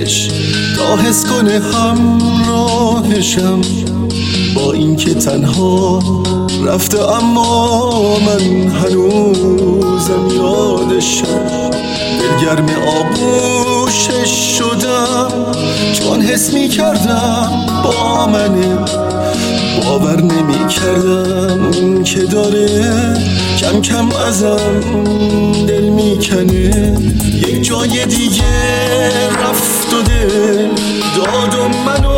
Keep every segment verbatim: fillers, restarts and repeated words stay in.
دلش تا حس کنه همراهشم، با اینکه تنها رفته اما من هنوزم یادشم. دلگرم آغوشش شدم چون حس می کردم با منه، باور نمی کردم اون که داره کم کم ازم دل می کنه. یک جای دیگه رفت و دل داد و منو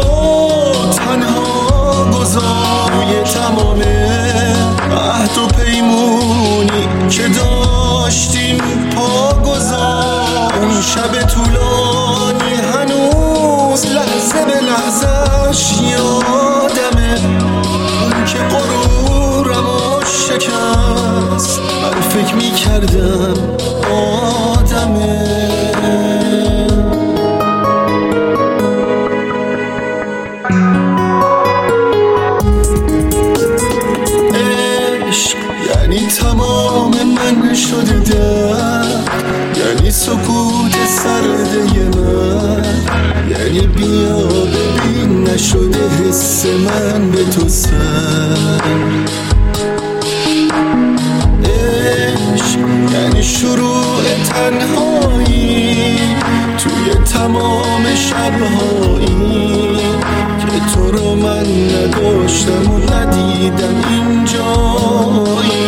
تنها گذار. تمام عهد و پیمونی که داشتیم پا گذار. اون شب طولانی هنوز لحظه به لحظهش یادمه، اون که غرورمو شکست من فکر می کردم آدمه. عشق یعنی تمام من شده درد، یعنی سکوت سرده من، یعنی بیا ببین نشده حس من به تو سر. عشق یعنی شروع تنهایی توی تمام شبهایی که تو رو من نداشتم و ندیدم اینجایی.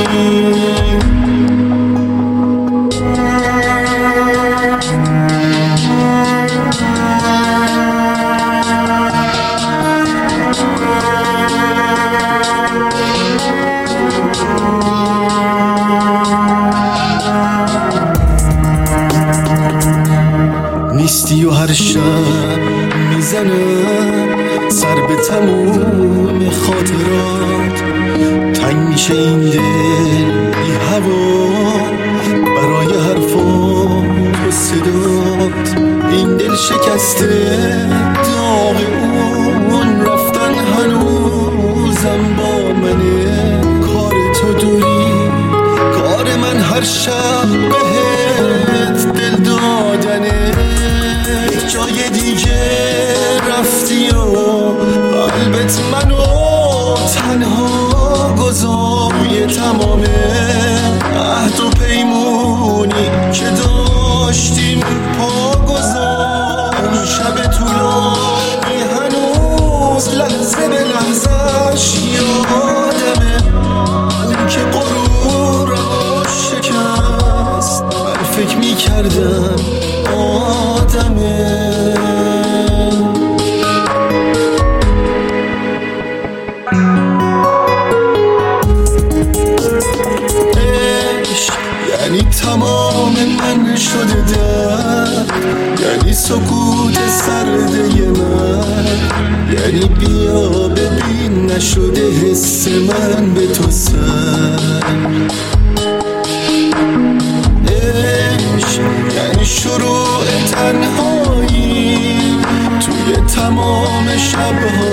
نیستی و هر شب میزنم سر به تموم خاطرات. تنگ میشه این دل بی هوا برای حرفات و صدات. این دل شکسته داغ اون رفتن هنوزم با منه. کار تو دوری کار من هر شب بهت دل دادنه. یک جای دیگه رفتی و قلبت منو تنها گذاری. تمام عهد و پیمونی که داشتیم پا گذار. اون شب طولانی هنوز لحظه به لحظهش یادمه، اون که غرورم شکست من فکر می کردم آدمه. عشق یعنی تمام من شده درد، یعنی سکوت سرده من، یعنی بیا ببین نشده حس من به تو سر. عشق یعنی شروع تنهایی توی تمام شبها